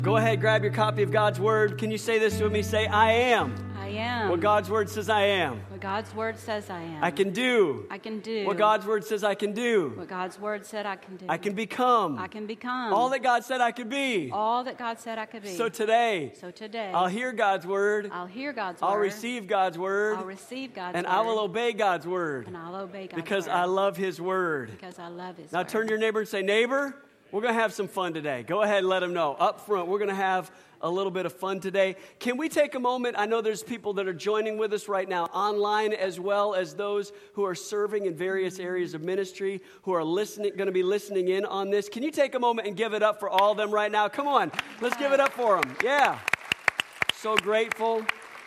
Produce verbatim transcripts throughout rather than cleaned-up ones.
Go ahead, grab your copy of God's Word. Can you say this with me? Say, I am. I am. What God's Word says I am. What God's Word says I am. I can do. I can do. What God's Word says I can do. What God's Word said I can do. I can become. I can become. All that God said I could be. All that God said I could be. So today. So today. I'll hear God's Word. I'll hear God's Word. I'll receive God's Word. I'll receive God's and Word. And I will obey God's Word. And I'll obey God's because Word. I love His Word. Because I love His now Word. Now turn to your neighbor and say, neighbor, we're going to have some fun today. Go ahead and let them know. Up front, we're going to have a little bit of fun today. Can we take a moment? I know there's people that are joining with us right now online, as well as those who are serving in various areas of ministry, who are listening, going to be listening in on this. Can you take a moment and give it up for all of them right now? Come on, let's give it up for them. Yeah. So grateful.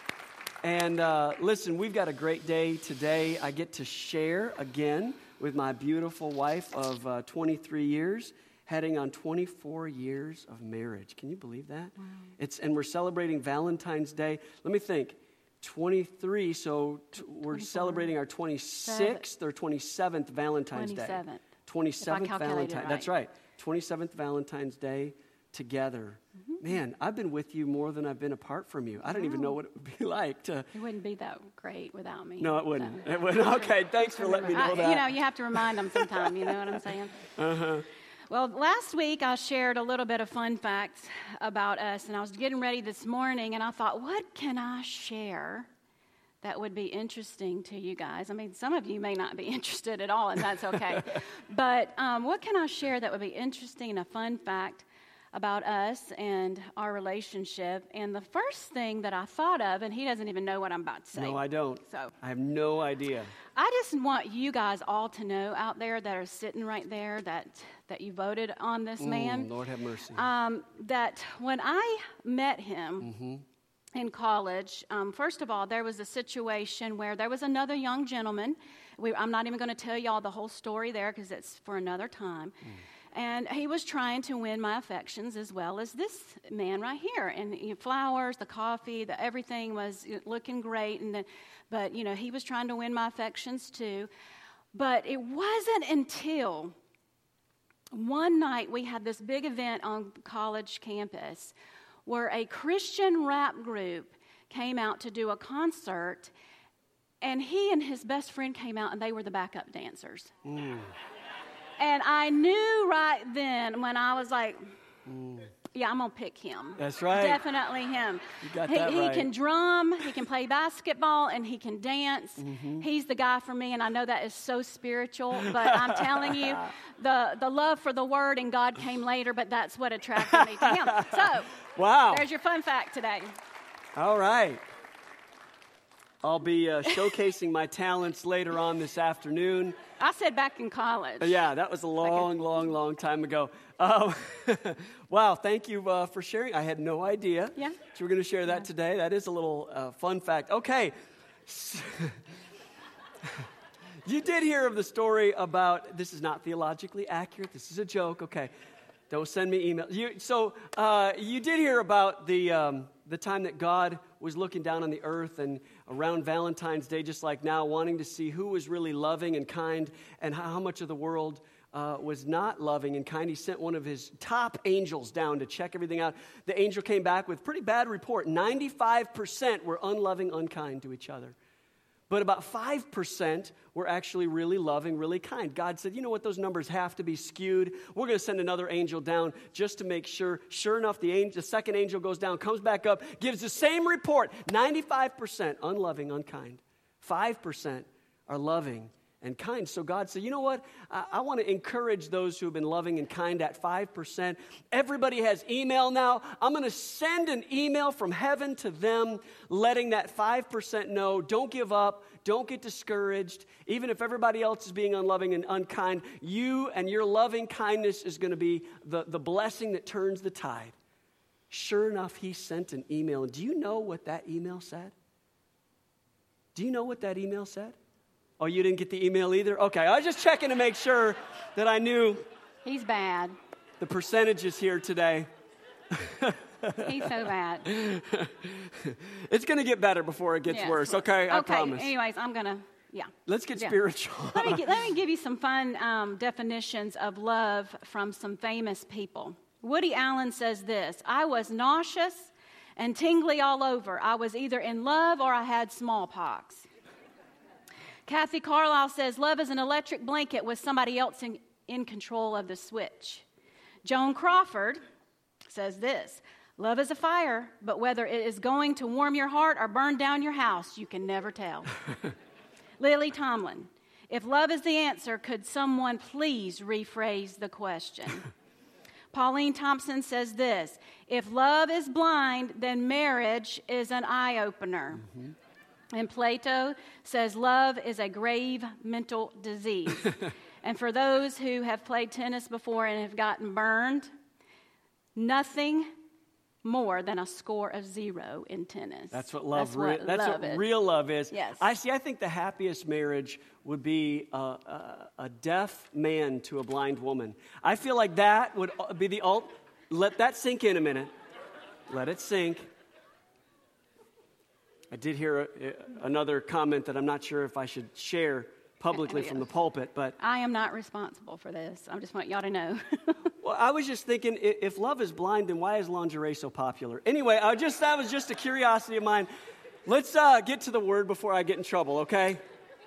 And uh, listen, we've got a great day today. I get to share again with my beautiful wife of uh, twenty-three years. Heading on twenty-four years of marriage. Can you believe that? Wow. It's and we're celebrating Valentine's Day. Let me think. twenty-three, so t- we're celebrating our twenty-sixth or twenty-seventh Valentine's twenty-seventh. Day. twenty-seventh Valentine's. Right. That's right. twenty-seventh Valentine's Day together. Mm-hmm. Man, I've been with you more than I've been apart from you. I don't wow. even know what it would be like to... It wouldn't be that great without me. No, it wouldn't. So. It wouldn't. Okay, thanks for letting me know I, that. You know, you have to remind them sometime, you know what I'm saying? Uh-huh. Well, last week I shared a little bit of fun facts about us, and I was getting ready this morning, and I thought, what can I share that would be interesting to you guys? I mean, some of you may not be interested at all, and that's okay. But um, what can I share that would be interesting and a fun fact about us and our relationship? And the first thing that I thought of, and he doesn't even know what I'm about to say. No, I don't. So I have no idea. I just want you guys all to know out there that are sitting right there that that you voted on this mm, man. Lord have mercy. Um, that when I met him mm-hmm. in college, um, first of all, there was a situation where there was another young gentleman. We, I'm not even going to tell y'all the whole story there because it's for another time. Mm. And he was trying to win my affections as well as this man right here. And you know, flowers, the coffee, the everything was looking great. And then, but, you know, he was trying to win my affections too. But it wasn't until one night we had this big event on college campus where a Christian rap group came out to do a concert. And he and his best friend came out and they were the backup dancers. Mm. And I knew right then when I was like, mm. yeah, I'm going to pick him. That's right. Definitely him. You got he, that he right. can drum, he can play basketball, and he can dance. Mm-hmm. He's the guy for me, and I know that is so spiritual, but I'm telling you, the, the love for the Word and God came later, but that's what attracted me to him. So, wow. There's your fun fact today. All right. I'll be uh, showcasing my talents later on this afternoon. I said back in college. Uh, yeah, that was a long, long, long time ago. Uh, wow, thank you uh, for sharing. I had no idea yeah. that you were going to share that yeah. today. That is a little uh, fun fact. Okay. You did hear of the story about, this is not theologically accurate. This is a joke. Okay. Don't send me email. You, so uh, you did hear about the um, the time that God was looking down on the earth and around Valentine's Day, just like now, wanting to see who was really loving and kind and how much of the world uh, was not loving and kind. He sent one of his top angels down to check everything out. The angel came back with a pretty bad report. ninety-five percent were unloving, unkind to each other. But about five percent were actually really loving, really kind. God said, you know what, those numbers have to be skewed. We're going to send another angel down just to make sure. Sure enough, the, angel, the second angel goes down, comes back up, gives the same report. ninety-five percent unloving, unkind. five percent are loving and kind. So God said, you know what? I, I want to encourage those who have been loving and kind at five percent. Everybody has email now. I'm going to send an email from heaven to them, letting that five percent know, don't give up, don't get discouraged. Even if everybody else is being unloving and unkind, you and your loving kindness is going to be the, the blessing that turns the tide. Sure enough, he sent an email. And do you know what that email said? Do you know what that email said? Oh, you didn't get the email either? Okay, I was just checking to make sure that I knew. He's bad. The percentages here today. He's so bad. It's going to get better before it gets yes. worse, okay? I okay, promise. anyways, I'm going to, yeah. Let's get yeah. spiritual. let, me get, let me give you some fun um, definitions of love from some famous people. Woody Allen says this: I was nauseous and tingly all over. I was either in love or I had smallpox. Kathy Carlisle says, love is an electric blanket with somebody else in, in control of the switch. Joan Crawford says this: love is a fire, but whether it is going to warm your heart or burn down your house, you can never tell. Lily Tomlin: if love is the answer, could someone please rephrase the question? Pauline Thompson says this: if love is blind, then marriage is an eye-opener. Mm-hmm. And Plato says love is a grave mental disease. And for those who have played tennis before and have gotten burned, nothing more than a score of zero in tennis. That's what love, that's what, re- that's love what is. real love is. Yes. I see. I think the happiest marriage would be a, a, a deaf man to a blind woman. I feel like that would be the ult. Let that sink in a minute. Let it sink. I did hear a, a, another comment that I'm not sure if I should share publicly from the pulpit, but I am not responsible for this. I just want y'all to know. Well, I was just thinking, if love is blind, then why is lingerie so popular? Anyway, I just that was just a curiosity of mine. Let's uh, get to the word before I get in trouble, okay?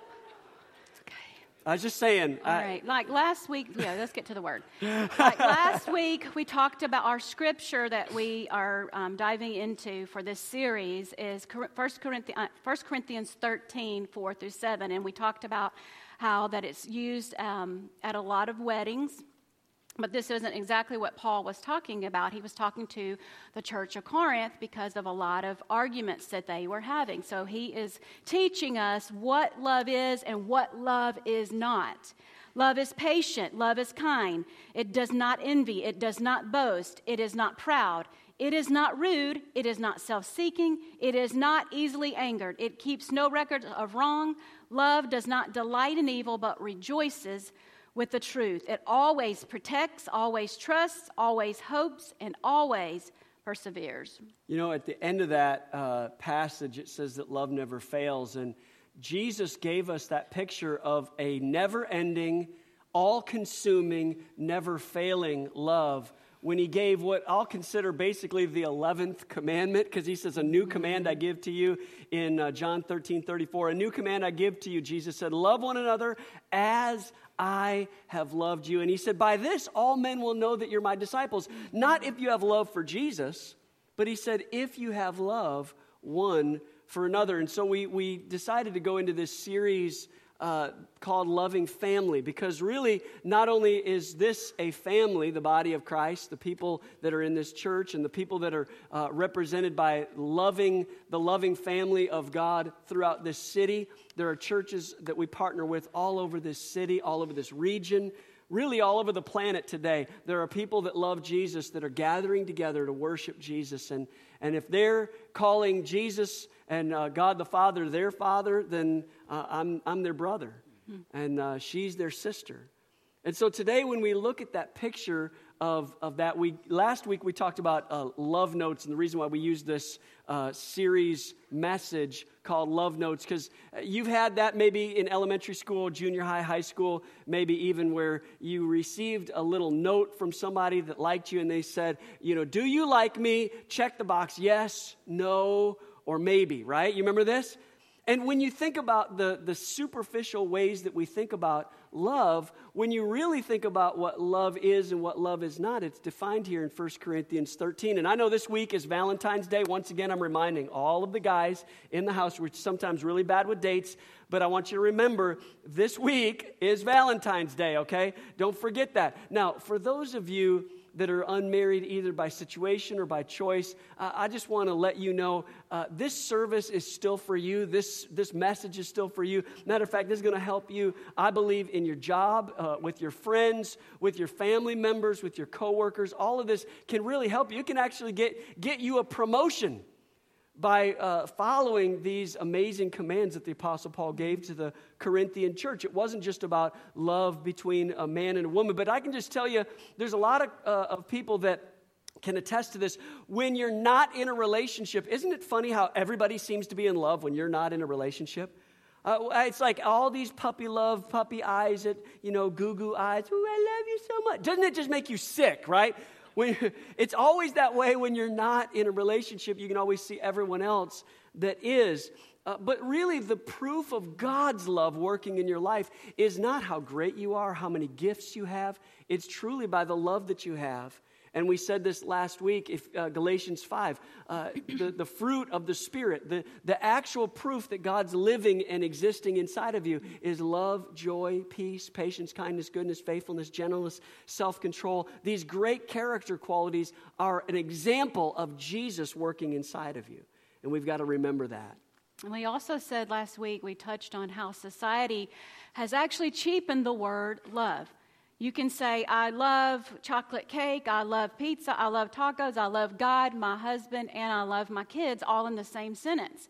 Okay. I was just saying. All I, right. Like last week, yeah, let's get to the word. Like last week, we talked about our scripture that we are um, diving into for this series is First Corinthians, First Corinthians thirteen, four through seven. And we talked about how that it's used um, at a lot of weddings. But this isn't exactly what Paul was talking about. He was talking to the church of Corinth because of a lot of arguments that they were having. So he is teaching us what love is and what love is not. Love is patient. Love is kind. It does not envy. It does not boast. It is not proud. It is not rude. It is not self-seeking. It is not easily angered. It keeps no record of wrong. Love does not delight in evil, but rejoices with the truth. It always protects, always trusts, always hopes, and always perseveres. You know, at the end of that uh, passage, it says that love never fails. And Jesus gave us that picture of a never-ending, all-consuming, never-failing love when he gave what I'll consider basically the eleventh commandment, because he says, a new command I give to you in uh, John thirteen thirty-four. A new command I give to you, Jesus said, love one another as I have loved you. And he said, by this all men will know that you're my disciples. Not if you have love for Jesus, but he said, if you have love one for another. And so we, we decided to go into this series uh, called Loving Family, because really not only is this a family, the body of Christ, the people that are in this church and the people that are uh, represented by loving the loving family of God throughout this city. There are churches that we partner with all over this city, all over this region, really all over the planet today. There are people that love Jesus that are gathering together to worship Jesus. And, and if they're calling Jesus and uh, God the Father their Father, then uh, I'm, I'm their brother. Mm-hmm. And uh, she's their sister. And so today when we look at that picture of, of that, we last week we talked about uh, love notes, and the reason why we use this uh, series message called Love Notes, because you've had that maybe in elementary school, junior high, high school, maybe even where you received a little note from somebody that liked you and they said, you know, do you like me? Check the box, yes, no, or maybe, right? You remember this? And when you think about the, the superficial ways that we think about love, when you really think about what love is and what love is not, it's defined here in First Corinthians thirteen. And I know this week is Valentine's Day. Once again, I'm reminding all of the guys in the house, which is sometimes really bad with dates, but I want you to remember this week is Valentine's Day, okay? Don't forget that. Now, for those of you that are unmarried either by situation or by choice, uh, I just want to let you know uh, this service is still for you. This this message is still for you. Matter of fact, this is going to help you, I believe, in your job, uh, with your friends, with your family members, with your coworkers. All of this can really help you. It can actually get, get you a promotion by uh, following these amazing commands that the Apostle Paul gave to the Corinthian church. It wasn't just about love between a man and a woman, but I can just tell you, there's a lot of, uh, of people that can attest to this. When you're not in a relationship, isn't it funny how everybody seems to be in love when you're not in a relationship? Uh, it's like all these puppy love, puppy eyes, at, you know, goo goo eyes. Ooh, I love you so much. Doesn't it just make you sick, right? when, it's always that way when you're not in a relationship. You can always see everyone else that is. Uh, but really, the proof of God's love working in your life is not how great you are, how many gifts you have. It's truly by the love that you have. And we said this last week, if uh, Galatians five, uh, the, the fruit of the Spirit, the, the actual proof that God's living and existing inside of you is love, joy, peace, patience, kindness, goodness, faithfulness, gentleness, self-control. These great character qualities are an example of Jesus working inside of you. And we've got to remember that. And we also said last week, we touched on how society has actually cheapened the word love. You can say, I love chocolate cake, I love pizza, I love tacos, I love God, my husband, and I love my kids, all in the same sentence.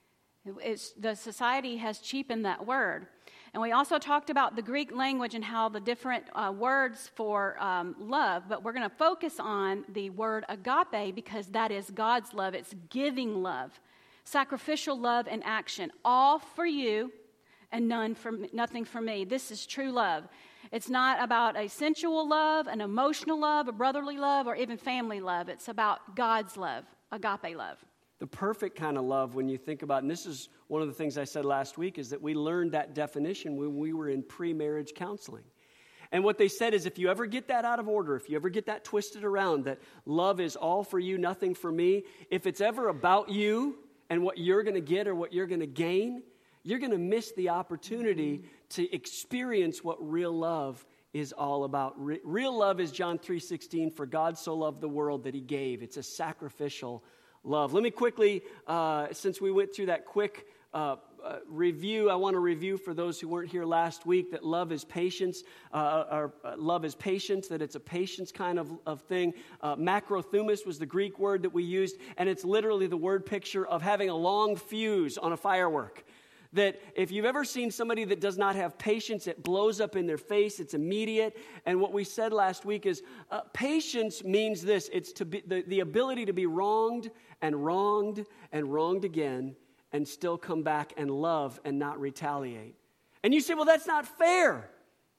It's, the society has cheapened that word. And we also talked about the Greek language and how the different uh, words for um, love, but we're going to focus on the word agape because that is God's love. It's giving love, sacrificial love in action, all for you and none for nothing for me. This is true love. It's not about a sensual love, an emotional love, a brotherly love, or even family love. It's about God's love, agape love. The perfect kind of love, when you think about, and this is one of the things I said last week, is that we learned that definition when we were in pre-marriage counseling. And what they said is if you ever get that out of order, if you ever get that twisted around, that love is all for you, nothing for me, if it's ever about you and what you're going to get or what you're going to gain, you're going to miss the opportunity to experience what real love is all about. Re- real love is John three sixteen, for God so loved the world that he gave. It's a sacrificial love. Let me quickly, uh, since we went through that quick uh, uh, review, I want to review for those who weren't here last week that love is patience, uh, or uh, love is patience, that it's a patience kind of, of thing. Uh, macrothumos was the Greek word that we used, and it's literally the word picture of having a long fuse on a firework. That if you've ever seen somebody that does not have patience, it blows up in their face, it's immediate. And what we said last week is uh, patience means this. It's to be the, the ability to be wronged and wronged and wronged again and still come back and love and not retaliate. And you say, well, that's not fair.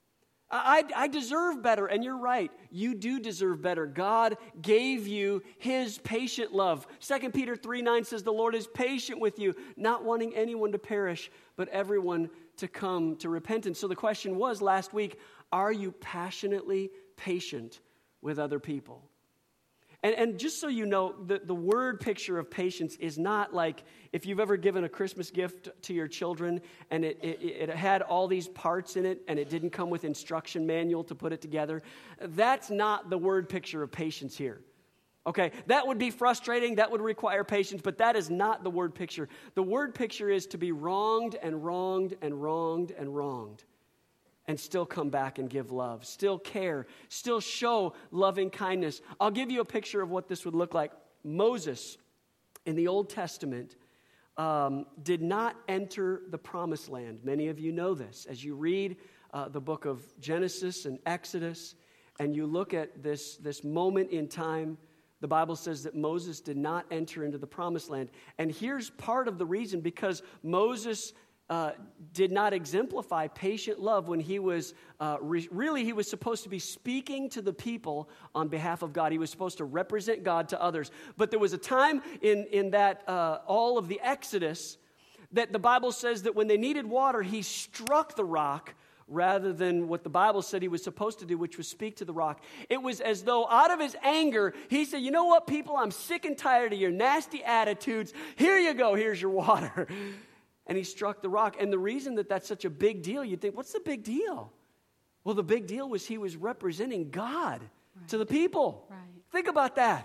I, I deserve better. And you're right. You do deserve better. God gave you his patient love. Second Peter three nine says the Lord is patient with you, not wanting anyone to perish, but everyone to come to repentance. So the question was last week, are you passionately patient with other people? And, and just so you know, the, the word picture of patience is not like if you've ever given a Christmas gift to your children and it, it, it had all these parts in it and it didn't come with instruction manual to put it together. That's not the word picture of patience here. Okay, that would be frustrating, that would require patience, but that is not the word picture. The word picture is to be wronged and wronged and wronged and wronged. And still come back and give love, still care, still show loving kindness. I'll give you a picture of what this would look like. Moses, in the Old Testament, um, did not enter the promised land. Many of you know this. As you read uh, the book of Genesis and Exodus, and you look at this, this moment in time, the Bible says that Moses did not enter into the promised land. And here's part of the reason, because Moses Uh, did not exemplify patient love when he was, uh, re- really he was supposed to be speaking to the people on behalf of God. He was supposed to represent God to others. But there was a time in, in that uh, all of the Exodus that the Bible says that when they needed water, he struck the rock rather than what the Bible said he was supposed to do, which was speak to the rock. It was as though out of his anger, he said, you know what, people, I'm sick and tired of your nasty attitudes. Here you go, here's your water. And he struck the rock. And the reason that that's such a big deal, you'd think, what's the big deal? Well, the big deal was he was representing God right. to the people. Right. Think about that.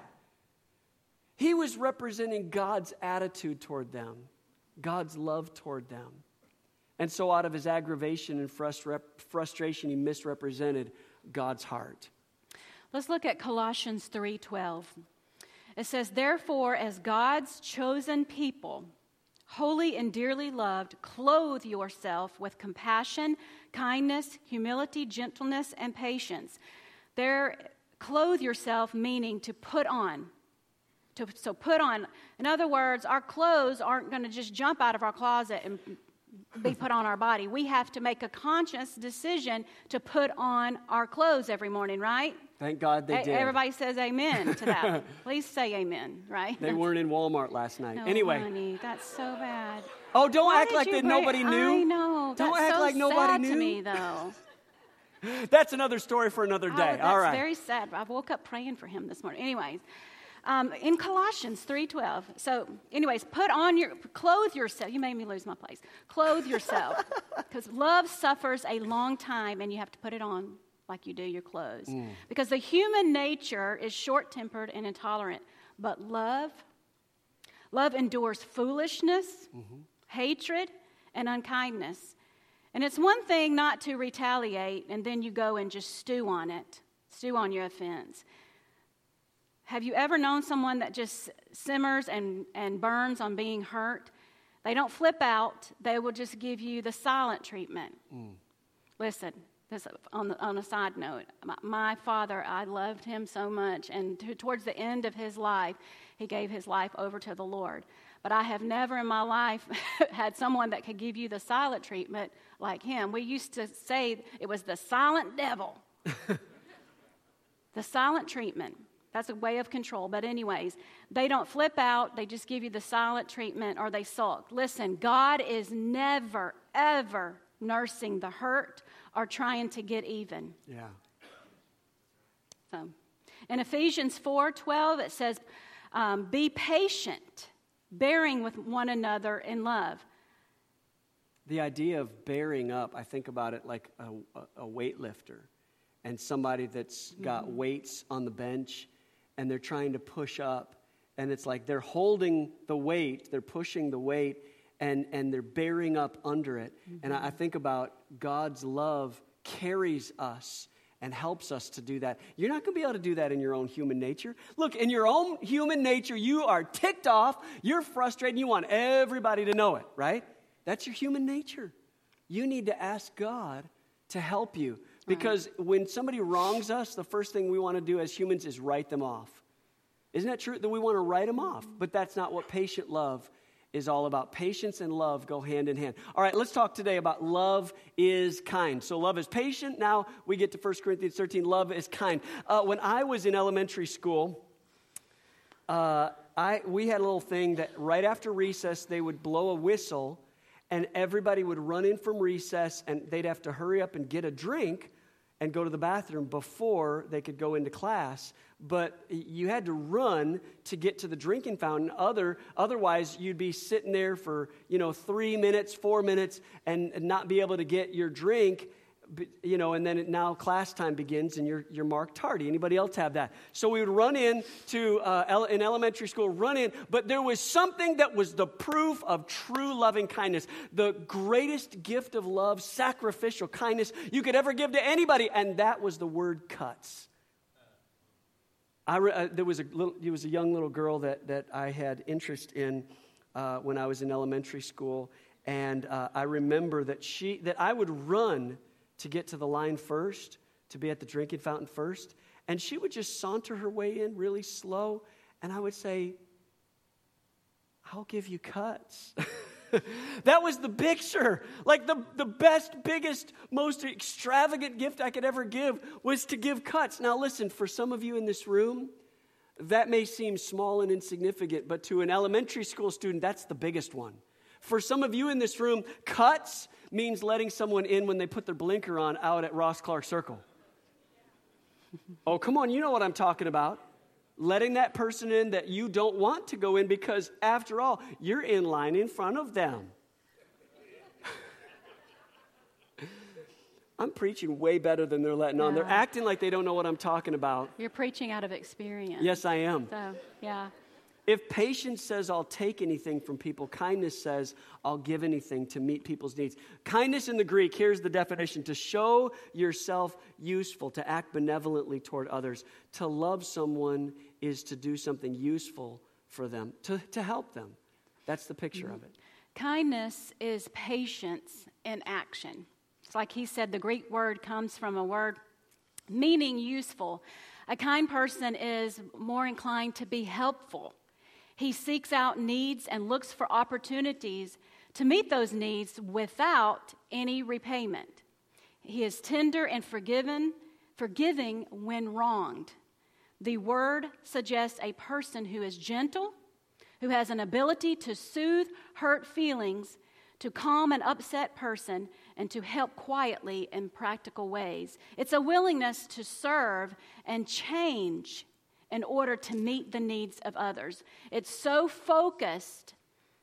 He was representing God's attitude toward them, God's love toward them. And so out of his aggravation and frustration, he misrepresented God's heart. Let's look at Colossians three twelve. It says, therefore, as God's chosen people, holy and dearly loved, clothe yourself with compassion, kindness, humility, gentleness, and patience. There, clothe yourself meaning to put on. To, so put on. In other words, our clothes aren't going to just jump out of our closet and be put on our body. We have to make a conscious decision to put on our clothes every morning, right? Thank God they E- did. Everybody says amen to that. Please say amen, right? They weren't in Walmart last night. No, anyway. honey, that's so bad. Oh, don't Why act did like you that bring- nobody knew. I know. Don't that's act so like nobody sad knew. to me, though. That's another story for another Oh, day. that's All right. very sad. I woke up praying for him this morning. Anyways, um, in Colossians three twelve. So, anyways, put on your, clothe yourself. You made me lose my place. Clothe yourself. Because love suffers a long time, and you have to put it on like you do your clothes. Mm. Because the human nature is short-tempered and intolerant. But love, love endures foolishness, mm-hmm. hatred, and unkindness. And it's one thing not to retaliate and then you go and just stew on it, stew on your offense. Have you ever known someone that just simmers and, and burns on being hurt? They don't flip out. They will just give you the silent treatment. Mm. Listen, this on, the, on a side note, my, my father, I loved him so much. And to, towards the end of his life, he gave his life over to the Lord. But I have never in my life had someone that could give you the silent treatment like him. We used to say it was the silent devil. The silent treatment. That's a way of control. But anyways, they don't flip out. They just give you the silent treatment or they sulk. Listen, God is never, ever nursing the hurt or trying to get even. Yeah. So, in Ephesians four twelve, it says, um, be patient, bearing with one another in love. The idea of bearing up, I think about it like a, a, a weightlifter and somebody that's got mm-hmm. weights on the bench and they're trying to push up. And it's like they're holding the weight, they're pushing the weight, and, and they're bearing up under it. Mm-hmm. And I, I think about God's love carries us and helps us to do that. You're not going to be able to do that in your own human nature. Look, in your own human nature, you are ticked off, you're frustrated, and you want everybody to know it, right? That's your human nature. You need to ask God to help you. Because right. when somebody wrongs us, the first thing we want to do as humans is write them off. Isn't that true? That we want to write them off. But that's not what patient love is all about. Patience and love go hand in hand. All right, let's talk today about love is kind. So love is patient. Now we get to First Corinthians thirteen. Love is kind. Uh, when I was in elementary school, uh, I we had a little thing that right after recess, they would blow a whistle, and everybody would run in from recess, and they'd have to hurry up and get a drink and go to the bathroom before they could go into class. But you had to run to get to the drinking fountain. Other, otherwise, you'd be sitting there for, you know, three minutes, four minutes, and not be able to get your drink, you know, and then it, now class time begins, and you're you're marked tardy. Anybody else have that? So we would run in to, uh, ele- in elementary school, run in, but there was something that was the proof of true loving kindness, the greatest gift of love, sacrificial kindness you could ever give to anybody, and that was the word cuts. I re- uh, there was a little, there was a young little girl that that I had interest in uh, when I was in elementary school, and uh, I remember that she that I would run to get to the line first, to be at the drinking fountain first, and she would just saunter her way in really slow, and I would say, "I'll give you cuts." That was the picture. Like the, the best, biggest, most extravagant gift I could ever give was to give cuts. Now listen, for some of you in this room, that may seem small and insignificant, but to an elementary school student, that's the biggest one. For some of you in this room, cuts means letting someone in when they put their blinker on out at Ross Clark Circle. Oh, come on, you know what I'm talking about. Letting that person in that you don't want to go in because, after all, you're in line in front of them. I'm preaching way better than they're letting on. Yeah. They're acting like they don't know what I'm talking about. You're preaching out of experience. Yes, I am. So, yeah. If patience says I'll take anything from people, kindness says I'll give anything to meet people's needs. Kindness in the Greek, here's the definition: to show yourself useful, to act benevolently toward others. To love someone is to do something useful for them, to, to help them. That's the picture mm-hmm. of it. Kindness is patience in action. It's like he said, the Greek word comes from a word meaning useful. A kind person is more inclined to be helpful. He seeks out needs and looks for opportunities to meet those needs without any repayment. He is tender and forgiving, forgiving when wronged. The word suggests a person who is gentle, who has an ability to soothe hurt feelings, to calm an upset person, and to help quietly in practical ways. It's a willingness to serve and change in order to meet the needs of others. It's so focused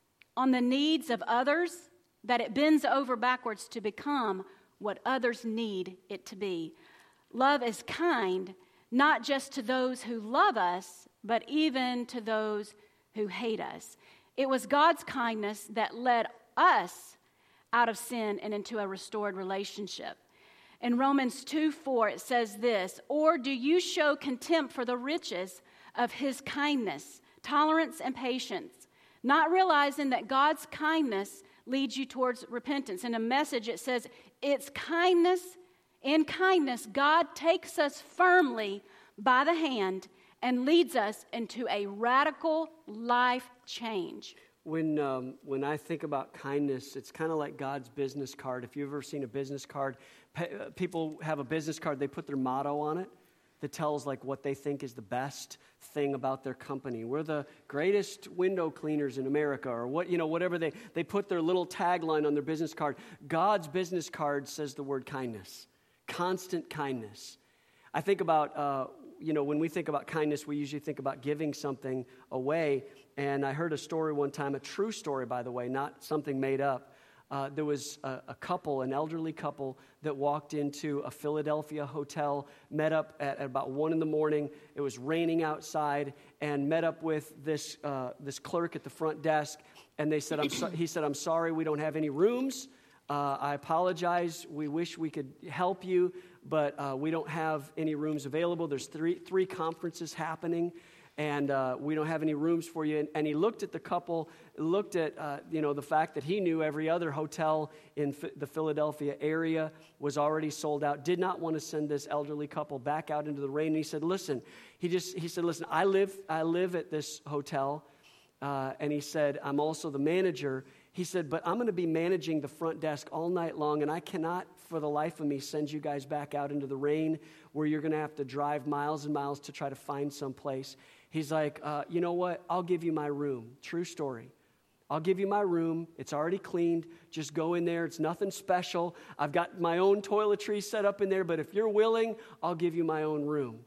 on the needs of others that it bends over backwards to become what others need it to be. Love is kind, not just to those who love us, but even to those who hate us. It was God's kindness that led us out of sin and into a restored relationship. In Romans two four, it says this, "Or do you show contempt for the riches of his kindness, tolerance, and patience, not realizing that God's kindness leads you towards repentance?" In a Message, it says, "It's kindness, in kindness, God takes us firmly by the hand and leads us into a radical life change." When um, when I think about kindness, it's kind of like God's business card. If you've ever seen a business card, pe- uh, people have a business card, they put their motto on it that tells like what they think is the best thing about their company. We're the greatest window cleaners in America, or what, you know, whatever they, they put their little tagline on their business card. God's business card says the word kindness, constant kindness. I think about, uh, you know, when we think about kindness, we usually think about giving something away. And I heard a story one time, a true story, by the way, not something made up. Uh, there was a, a couple, an elderly couple, that walked into a Philadelphia hotel, met up at, at about one in the morning. It was raining outside, and met up with this uh, this clerk at the front desk. And they said, I'm so, he said, "I'm sorry, we don't have any rooms. Uh, I apologize. We wish we could help you, but uh, we don't have any rooms available. There's three three conferences happening, and uh, we don't have any rooms for you." And, and he looked at the couple, looked at uh, you know the fact that he knew every other hotel in F- the Philadelphia area was already sold out. Did not want to send this elderly couple back out into the rain. And he said, "Listen," he just he said, "Listen, I live I live at this hotel," uh, and he said, "I'm also the manager." He said, "But I'm going to be managing the front desk all night long, and I cannot for the life of me send you guys back out into the rain where you're going to have to drive miles and miles to try to find some place." He's like, uh, "You know what? I'll give you my room." True story. "I'll give you my room. It's already cleaned. Just go in there. It's nothing special. I've got my own toiletries set up in there, but if you're willing, I'll give you my own room."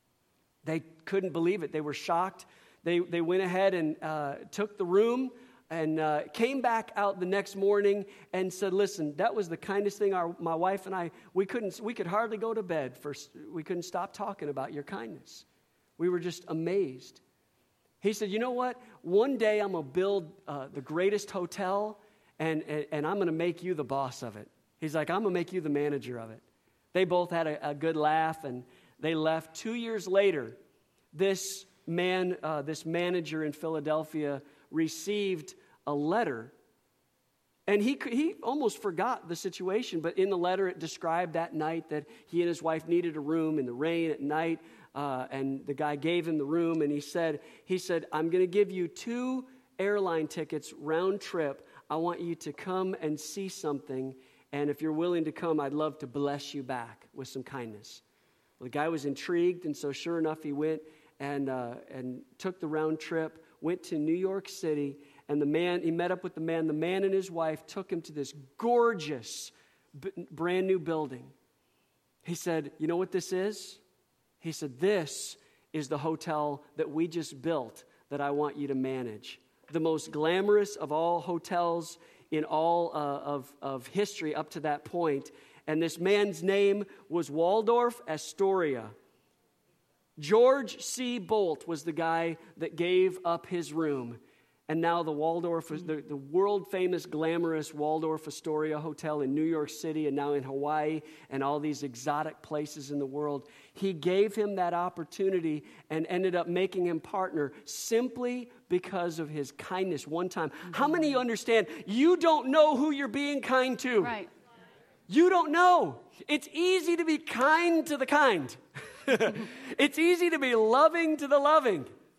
They couldn't believe it. They were shocked. They, they went ahead and uh, took the room, and uh, came back out the next morning and said, "Listen, that was the kindest thing our, my wife and I, we couldn't, we could hardly go to bed. For, we couldn't stop talking about your kindness. We were just amazed." He said, "You know what? One day I'm going to build uh, the greatest hotel, and, and, and I'm going to make you the boss of it." He's like, "I'm going to make you the manager of it." They both had a, a good laugh, and they left. Two years later, this man, uh, this manager in Philadelphia received a letter, and he he almost forgot the situation, but in the letter it described that night that he and his wife needed a room in the rain at night, uh, and the guy gave him the room, and he said, he said, "I'm going to give you two airline tickets round trip. I want you to come and see something, and if you're willing to come, I'd love to bless you back with some kindness." Well, the guy was intrigued, and so sure enough, he went and uh, and took the round trip, went to New York City. And the man, he met up with the man. The man and his wife took him to this gorgeous, b- brand new building. He said, "You know what this is?" He said, "This is the hotel that we just built that I want you to manage. The most glamorous of all hotels in all uh, of, of history up to that point." And this man's name was Waldorf Astoria. George C. Bolt was the guy that gave up his room. And now the Waldorf, the, the world-famous, glamorous Waldorf Astoria Hotel in New York City and now in Hawaii and all these exotic places in the world, he gave him that opportunity and ended up making him partner simply because of his kindness one time. Mm-hmm. How many of you understand you don't know who you're being kind to? Right. You don't know. It's easy to be kind to the kind. It's easy to be loving to the loving.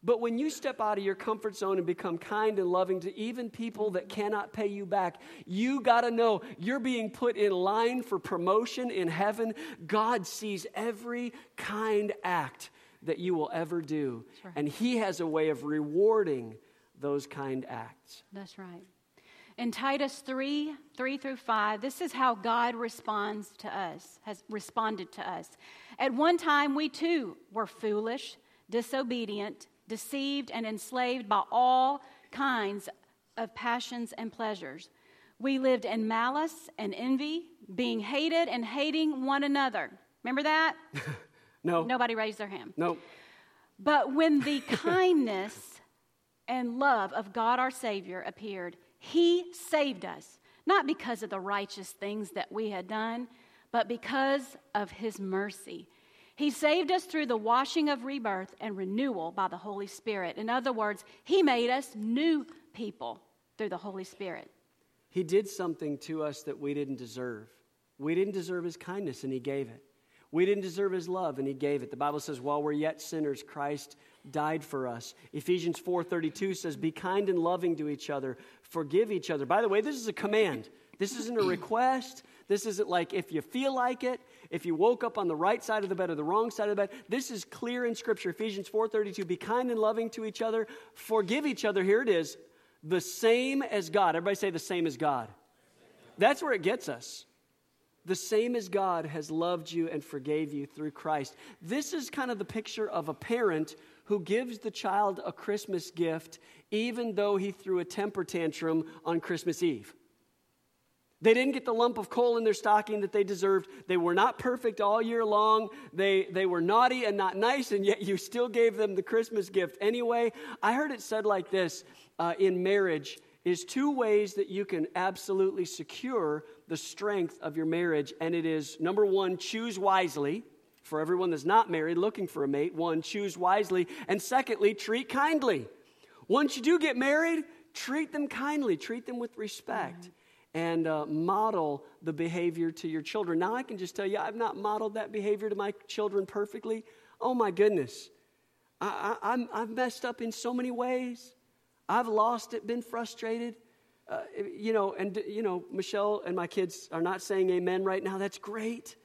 But when you step out of your comfort zone and become kind and loving to even people that cannot pay you back, you got to know you're being put in line for promotion in heaven. God sees every kind act that you will ever do. Right. And he has a way of rewarding those kind acts. That's right. In Titus three, three through five, this is how God responds to us, has responded to us. At one time, we too were foolish, disobedient, deceived, and enslaved by all kinds of passions and pleasures. We lived in malice and envy, being hated and hating one another. Remember that? No. Nobody raised their hand. No. But when the kindness and love of God our Savior appeared, he saved us, not because of the righteous things that we had done, but because of his mercy. He saved us through the washing of rebirth and renewal by the Holy Spirit. In other words, he made us new people through the Holy Spirit. He did something to us that we didn't deserve. We didn't deserve his kindness, and he gave it. We didn't deserve his love, and he gave it. The Bible says, while we're yet sinners, Christ died for us. Ephesians four thirty-two says, be kind and loving to each other. Forgive each other. By the way, this is a command. This isn't a request. This isn't like if you feel like it, if you woke up on the right side of the bed or the wrong side of the bed. This is clear in Scripture. Ephesians four thirty-two, be kind and loving to each other. Forgive each other. Here it is. The same as God. Everybody say the same as God. That's where it gets us. The same as God has loved you and forgave you through Christ. This is kind of the picture of a parent who gives the child a Christmas gift even though he threw a temper tantrum on Christmas Eve. They didn't get the lump of coal in their stocking that they deserved. They were not perfect all year long. They, they were naughty and not nice, and yet you still gave them the Christmas gift anyway. I heard it said like this, uh, in marriage, is two ways that you can absolutely secure the strength of your marriage. And it is, number one, choose wisely. For everyone that's not married, looking for a mate, one, choose wisely. And secondly, treat kindly. Once you do get married, treat them kindly. Treat them with respect. Mm-hmm. And uh, model the behavior to your children. Now, I can just tell you, I've not modeled that behavior to my children perfectly. Oh, my goodness. I, I, I'm, I've messed up in so many ways. I've lost it, been frustrated. Uh, you know, and, you know, Michelle and my kids are not saying amen right now. That's great.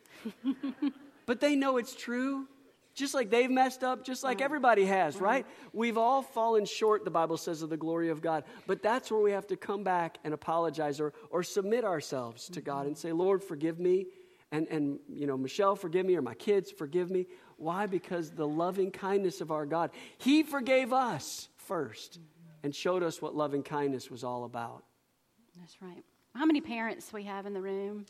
But they know it's true. Just like they've messed up, just like everybody has, right? We've all fallen short, the Bible says, of the glory of God. But that's where we have to come back and apologize or, or submit ourselves to God and say, Lord, forgive me. And, and, you know, Michelle, forgive me, or my kids, forgive me. Why? Because the loving kindness of our God. He forgave us first and showed us what loving kindness was all about. That's right. How many parents we have in the room?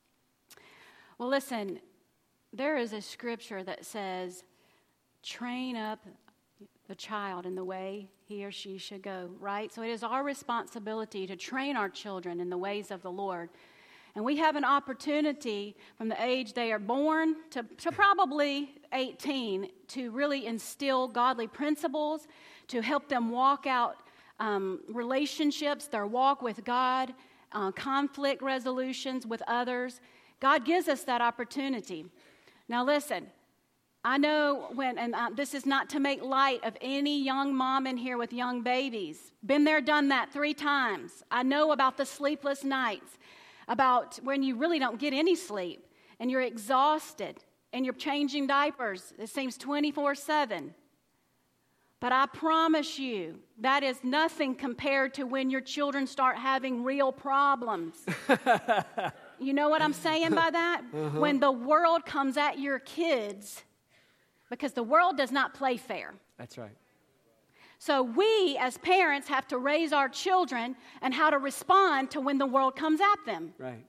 Well, listen, there is a scripture that says, train up the child in the way he or she should go, right? So it is our responsibility to train our children in the ways of the Lord. And we have an opportunity from the age they are born to, to probably eighteen to really instill godly principles, to help them walk out um, relationships, their walk with God, uh, conflict resolutions with others. God gives us that opportunity. Now listen, I know when, and uh, this is not to make light of any young mom in here with young babies. Been there, done that three times. I know about the sleepless nights, about when you really don't get any sleep and you're exhausted and you're changing diapers. It seems twenty-four seven. But I promise you, that is nothing compared to when your children start having real problems. You know what I'm saying by that? Uh-huh. When the world comes at your kids, because the world does not play fair. That's right. So we, as parents, have to raise our children and how to respond to when the world comes at them. Right.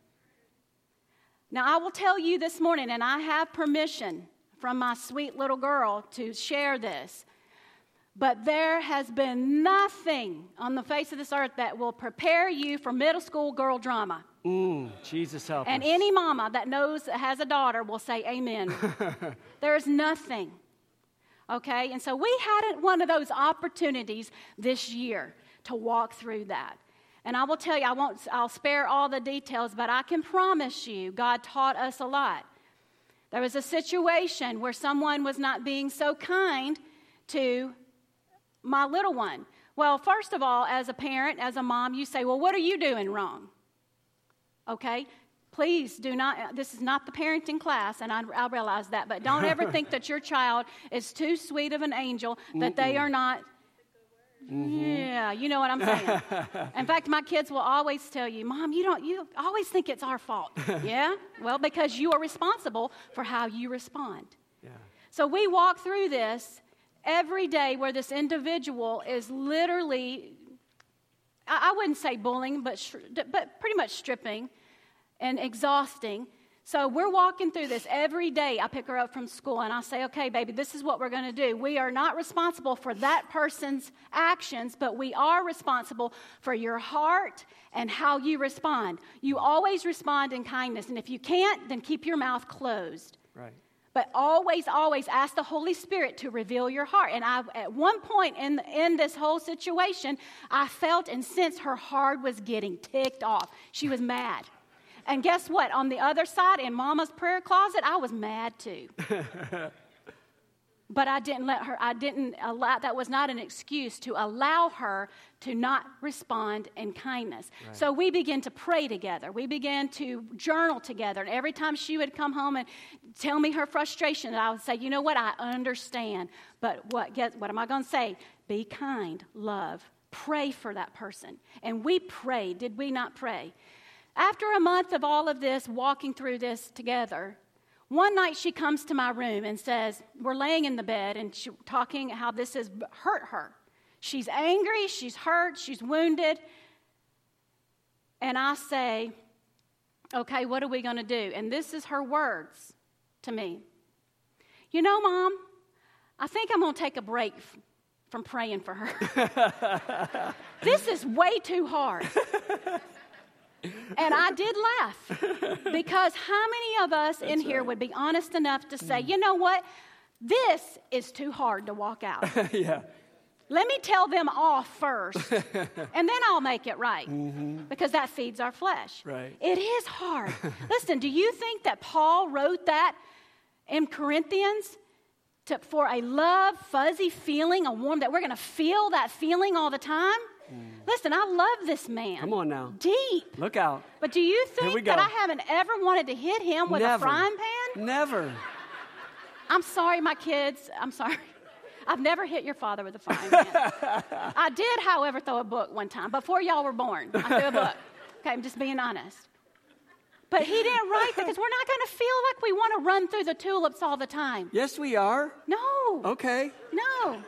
Now, I will tell you this morning, and I have permission from my sweet little girl to share this, but there has been nothing on the face of this earth that will prepare you for middle school girl drama. Mm, Jesus help And us. any mama that knows has a daughter will say amen. There is nothing. Okay? And so we had one of those opportunities this year to walk through that. And I will tell you, I won't, I'll spare all the details, but I can promise you, God taught us a lot. There was a situation where someone was not being so kind to my little one. Well, first of all, as a parent, as a mom, you say, well, what are you doing wrong? Okay? Please do not, this is not the parenting class, and I, I realize that, but don't ever think that your child is too sweet of an angel, that Mm-mm. they are not, mm-hmm. yeah, you know what I'm saying. In fact, my kids will always tell you, Mom, you don't, you always think it's our fault. Yeah? Well, because you are responsible for how you respond. Yeah. So we walk through this every day where this individual is literally, I, I wouldn't say bullying, but, but pretty much stripping and exhausting. So we're walking through this every day. I pick her up from school and I say, okay, baby, this is what we're going to do. We are not responsible for that person's actions, but we are responsible for your heart and how you respond. You always respond in kindness. And if you can't, then keep your mouth closed. Right. But always, always ask the Holy Spirit to reveal your heart. And I, at one point in, in this whole situation, I felt and sensed her heart was getting ticked off. She was mad. And guess what? On the other side, in Mama's prayer closet, I was mad too. But I didn't let her, I didn't allow, that was not an excuse to allow her to not respond in kindness. Right. So we began to pray together. We began to journal together. And every time she would come home and tell me her frustration, I would say, you know what, I understand. But what, guess, what am I going to say? Be kind, love, pray for that person. And we prayed. Did we not pray? After a month of all of this, walking through this together, one night she comes to my room and says, we're laying in the bed and she, talking how this has hurt her. She's angry, she's hurt, she's wounded. And I say, okay, what are we going to do? And this is her words to me. You know, Mom, I think I'm going to take a break f- from praying for her. This is way too hard. And I did laugh, because how many of us That's in here right. would be honest enough to say, you know what, this is too hard to walk out. Yeah. Let me tell them off first, and then I'll make it right, mm-hmm. because that feeds our flesh. Right. It is hard. Listen, do you think that Paul wrote that in Corinthians to, for a love, fuzzy feeling, a warm, that we're going to feel that feeling all the time? Mm. Listen, I love this man. Come on now. Deep. Look out. But do you think that I haven't ever wanted to hit him with Never. a frying pan? Never. I'm sorry, my kids. I'm sorry. I've never hit your father with a frying pan. I did, however, throw a book one time. Before y'all were born, I threw a book. Okay, I'm just being honest. But he didn't write that, because we're not going to feel like we want to run through the tulips all the time. Yes, we are. No. Okay. No.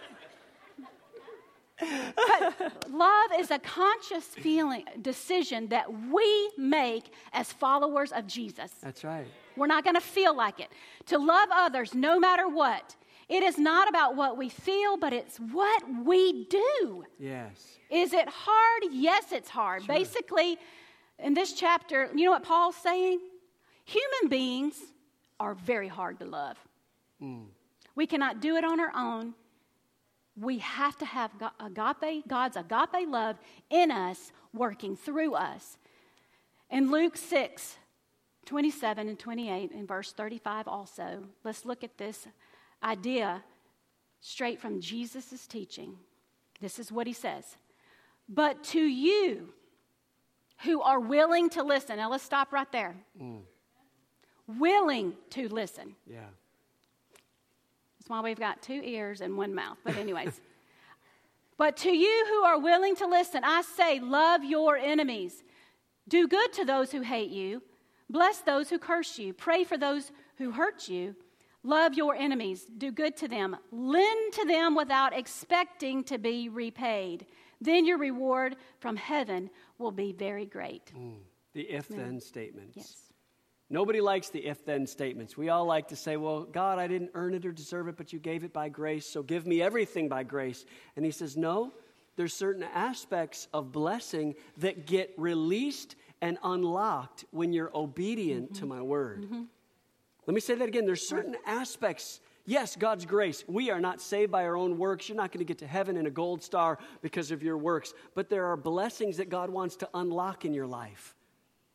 But love is a conscious feeling, decision that we make as followers of Jesus. That's right. We're not going to feel like it. To love others no matter what. It is not about what we feel, but it's what we do. Yes. Is it hard? Yes, it's hard. Sure. Basically, in this chapter, you know what Paul's saying? Human beings are very hard to love. Mm. We cannot do it on our own. We have to have agape, God's agape love in us, working through us. In Luke six, twenty-seven and twenty-eight, in verse thirty-five also, let's look at this idea straight from Jesus' teaching. This is what he says. But to you who are willing to listen. Now let's stop right there. Mm. Willing to listen. Yeah. That's why we've got two ears and one mouth. But anyways. But to you who are willing to listen, I say, love your enemies. Do good to those who hate you. Bless those who curse you. Pray for those who hurt you. Love your enemies. Do good to them. Lend to them without expecting to be repaid. Then your reward from heaven will be very great. Mm. The if-then yeah. statements. Yes. Nobody likes the if-then statements. We all like to say, well, God, I didn't earn it or deserve it, but you gave it by grace, so give me everything by grace. And he says, no, there's certain aspects of blessing that get released and unlocked when you're obedient mm-hmm. to my word. Mm-hmm. Let me say that again. There's certain aspects. Yes, God's grace. We are not saved by our own works. You're not going to get to heaven in a gold star because of your works. But there are blessings that God wants to unlock in your life.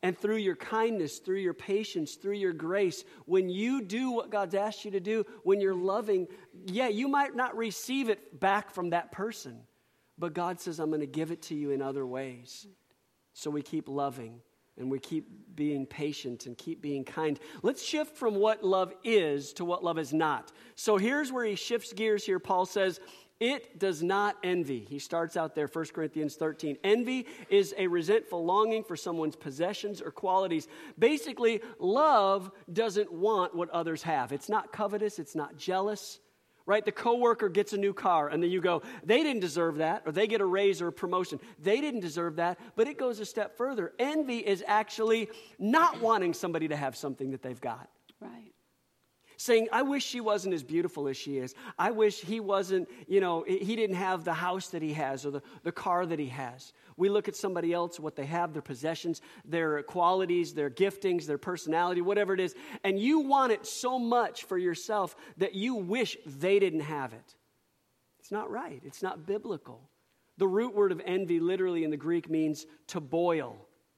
and through your kindness, through your patience, through your grace, when you do what God's asked you to do, when you're loving, yeah, you might not receive it back from that person, but God says, I'm going to give it to you in other ways. So we keep loving, and we keep being patient and keep being kind. Let's shift from what love is to what love is not. So here's where he shifts gears here. Paul says, it does not envy. He starts out there, First Corinthians thirteen. Envy is a resentful longing for someone's possessions or qualities. Basically, love doesn't want what others have. It's not covetous. It's not jealous. Right? The coworker gets a new car, and then you go, they didn't deserve that, or they get a raise or a promotion. They didn't deserve that, but it goes a step further. Envy is actually not wanting somebody to have something that they've got. Right. Saying, I wish she wasn't as beautiful as she is. I wish he wasn't, you know, he didn't have the house that he has or the, the car that he has. We look at somebody else, what they have, their possessions, their qualities, their giftings, their personality, whatever it is, and you want it so much for yourself that you wish they didn't have it. It's not right. It's not biblical. The root word of envy literally in the Greek means to boil.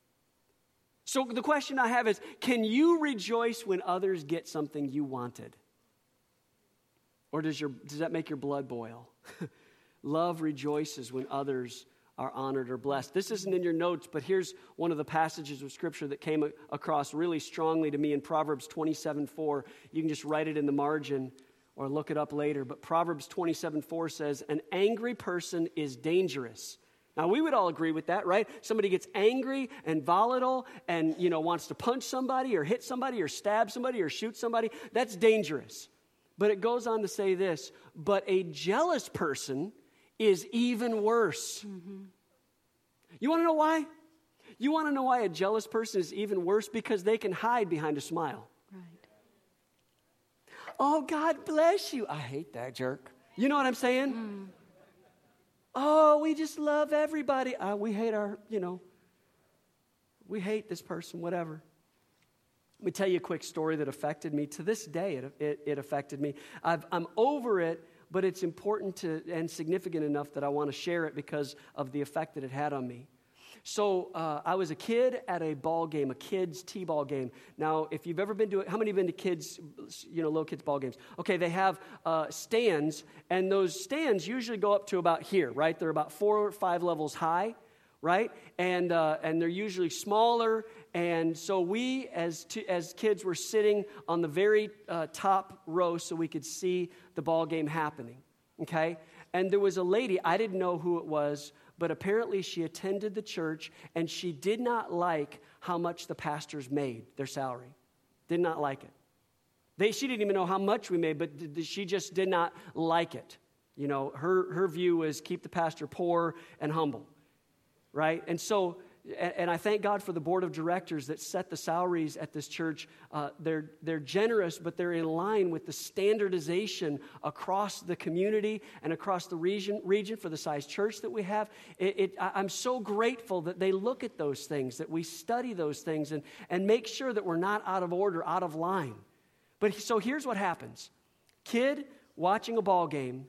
So the question I have is, can you rejoice when others get something you wanted? Or does your does that make your blood boil? Love rejoices when others are honored or blessed. This isn't in your notes, but here's one of the passages of Scripture that came across really strongly to me in Proverbs twenty-seven four. You can just write it in the margin or look it up later. But Proverbs twenty-seven four says, an angry person is dangerous. Now, we would all agree with that, right? Somebody gets angry and volatile and, you know, wants to punch somebody or hit somebody or stab somebody or shoot somebody. That's dangerous. But it goes on to say this, but a jealous person is even worse. Mm-hmm. You want to know why? You want to know why a jealous person is even worse? Because they can hide behind a smile. Right. Oh, God bless you. I hate that jerk. You know what I'm saying? Mm. Oh, we just love everybody. Uh, we hate our, you know, we hate this person, whatever. Let me tell you a quick story that affected me. To this day, it, it, it affected me. I've, I'm over it, but it's important to and significant enough that I want to share it because of the effect that it had on me. So uh, I was a kid at a ball game, a kids' t-ball game. Now, if you've ever been to it, how many have been to kids, you know, little kids' ball games? Okay, they have uh, stands, and those stands usually go up to about here, right? They're about four or five levels high, right? And uh, and they're usually smaller. And so we, as t- as kids, were sitting on the very uh, top row so we could see the ball game happening, okay? And there was a lady, I didn't know who it was, but apparently she attended the church, and she did not like how much the pastors made, their salary. Did not like it. They, she didn't even know how much we made, but th- th- she just did not like it. You know, her, her view was keep the pastor poor and humble, right? And so, and, and I thank God for the board of directors that set the salaries at this church. Uh, they're, they're generous, but they're in line with the standardization across the community and across the region, region for the size church that we have. It, it, I, I'm so grateful that they look at those things, that we study those things and, and make sure that we're not out of order, out of line. But so here's what happens. Kid watching a ball game,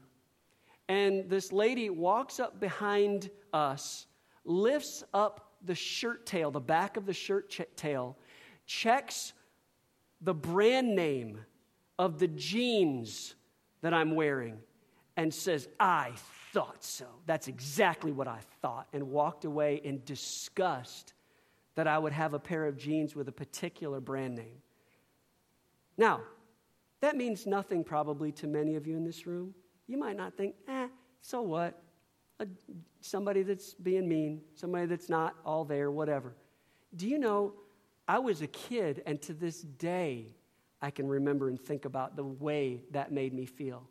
and this lady walks up behind us, lifts up the shirt tail, the back of the shirt ch- tail, checks the brand name of the jeans that I'm wearing, and says, I thought so. That's exactly what I thought, and walked away in disgust that I would have a pair of jeans with a particular brand name. Now, that means nothing probably to many of you in this room. You might not think, eh, so what? A, somebody that's being mean, somebody that's not all there, whatever. Do you know, I was a kid, and to this day, I can remember and think about the way that made me feel.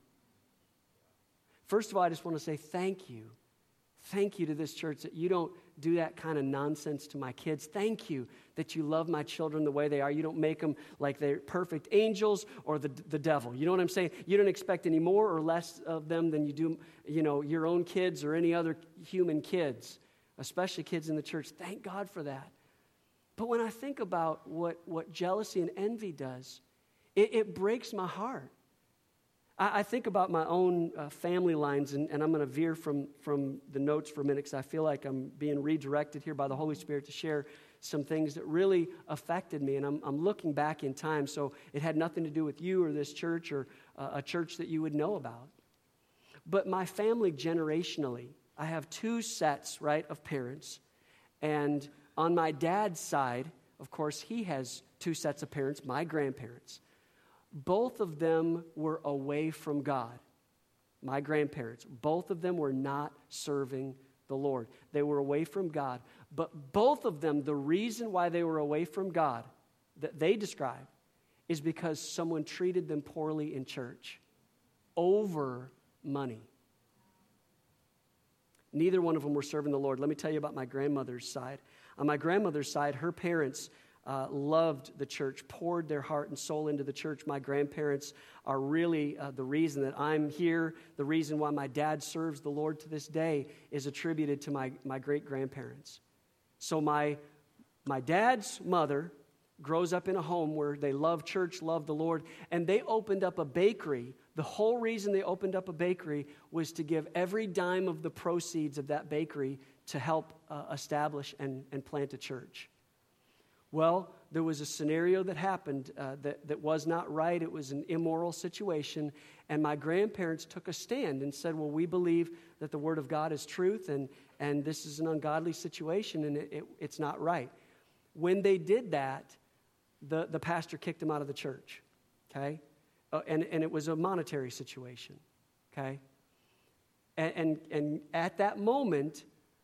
First of all, I just want to say thank you. Thank you to this church that you don't do that kind of nonsense to my kids. Thank you that you love my children the way they are. You don't make them like they're perfect angels or the the devil. You know what I'm saying? You don't expect any more or less of them than you do, you know, your own kids or any other human kids, especially kids in the church. Thank God for that. But when I think about what, what jealousy and envy does, it, it breaks my heart. I, I think about my own uh, family lines, and, and I'm going to veer from, from the notes for a minute because I feel like I'm being redirected here by the Holy Spirit to share some things that really affected me, and I'm, I'm looking back in time, so it had nothing to do with you or this church or uh, a church that you would know about. But my family generationally, I have two sets, right, of parents, and on my dad's side, of course, he has two sets of parents, my grandparents. Both of them were away from God, my grandparents. Both of them were not serving the Lord. They were away from God. But both of them, the reason why they were away from God that they describe is because someone treated them poorly in church over money. Neither one of them were serving the Lord. Let me tell you about my grandmother's side. On my grandmother's side, her parents uh, loved the church, poured their heart and soul into the church. My grandparents are really uh, the reason that I'm here. The reason why my dad serves the Lord to this day is attributed to my, my great-grandparents. So my, my dad's mother grows up in a home where they love church, love the Lord, and they opened up a bakery. The whole reason they opened up a bakery was to give every dime of the proceeds of that bakery to help uh, establish and, and plant a church. Well, there was a scenario that happened uh, that, that was not right. It was an immoral situation, and my grandparents took a stand and said, well, we believe that the Word of God is truth, and, and this is an ungodly situation, and it, it, it's not right. When they did that, the, the pastor kicked them out of the church, okay? Uh, and, and it was a monetary situation, okay? And, and, and at that moment,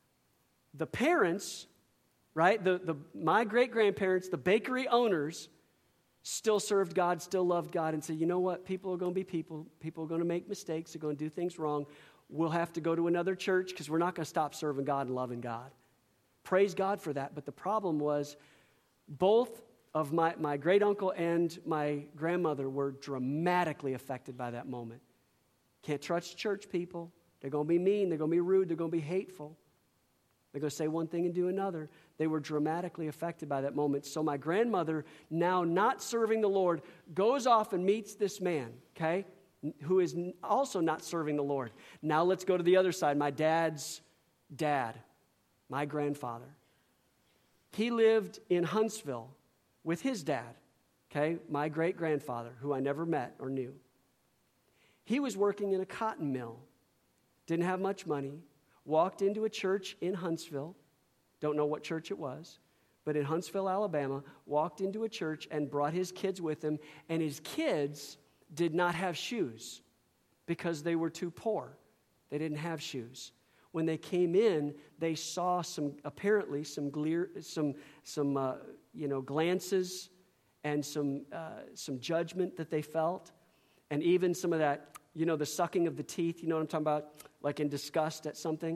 the parents, right, the, the, my great-grandparents, the bakery owners, still served God, still loved God, and said, you know what, people are going to be people. People are going to make mistakes. They're going to do things wrong. We'll have to go to another church because we're not going to stop serving God and loving God. Praise God for that. But the problem was both of my, my great-uncle and my grandmother were dramatically affected by that moment. Can't trust church people. They're going to be mean. They're going to be rude. They're going to be hateful. They're going to say one thing and do another. They were dramatically affected by that moment. So my grandmother, now not serving the Lord, goes off and meets this man, okay, who is also not serving the Lord. Now let's go to the other side. My dad's dad, my grandfather. He lived in Huntsville with his dad, okay, my great-grandfather, who I never met or knew. He was working in a cotton mill, didn't have much money, walked into a church in Huntsville, don't know what church it was, but in Huntsville, Alabama, walked into a church and brought his kids with him, and his kids did not have shoes because they were too poor. They didn't have shoes. When they came in, they saw some, apparently, some, glear, some, some uh, you know, glances and some, uh, some judgment that they felt, and even some of that, you know, the sucking of the teeth, you know what I'm talking about, like in disgust at something.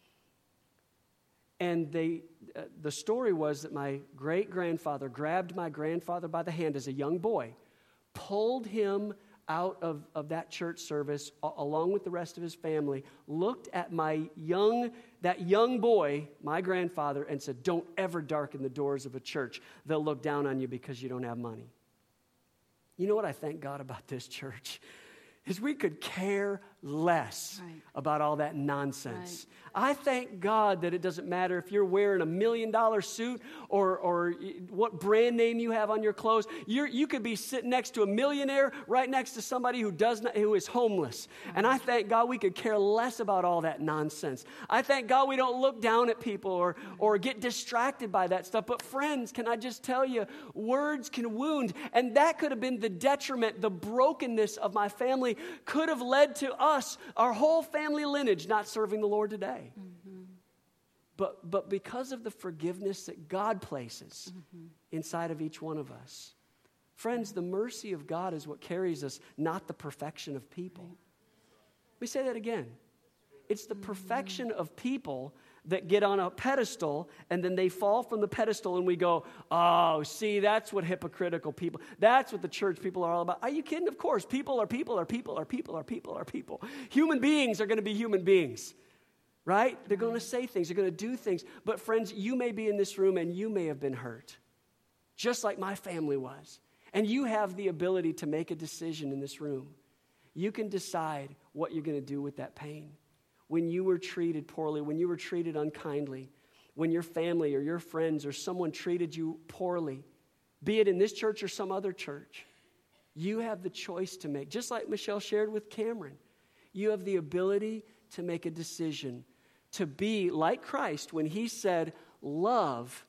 And they, uh, the story was that my great-grandfather grabbed my grandfather by the hand as a young boy, pulled him out of, of that church service a- along with the rest of his family, looked at my young, that young boy, my grandfather, and said, don't ever darken the doors of a church. They'll look down on you because you don't have money. You know what I thank God about this church? Is we could care less right. about all that nonsense. Right. I thank God that it doesn't matter if you're wearing a million dollar suit or, or what brand name you have on your clothes. You're, you could be sitting next to a millionaire right next to somebody who does not, who is homeless. Right. And I thank God we could care less about all that nonsense. I thank God we don't look down at people or, or get distracted by that stuff. But friends, can I just tell you, words can wound. And that could have been the detriment, the brokenness of my family could have led to us, our whole family lineage, not serving the Lord today. Mm-hmm. But, but because of the forgiveness that God places mm-hmm. inside of each one of us. Friends, the mercy of God is what carries us, not the perfection of people. Right. Let me say that again. It's the perfection mm-hmm. of people that get on a pedestal and then they fall from the pedestal and we go, oh, see, that's what hypocritical people, that's what the church people are all about. Are you kidding? Of course, people are people are people are people are people are people. Human beings are going to be human beings, right? They're going to say things, they're going to do things. But friends, you may be in this room and you may have been hurt, just like my family was. And you have the ability to make a decision in this room. You can decide what you're going to do with that pain. When you were treated poorly, when you were treated unkindly, when your family or your friends or someone treated you poorly, be it in this church or some other church, you have the choice to make. Just like Michelle shared with Cameron, you have the ability to make a decision to be like Christ when he said, love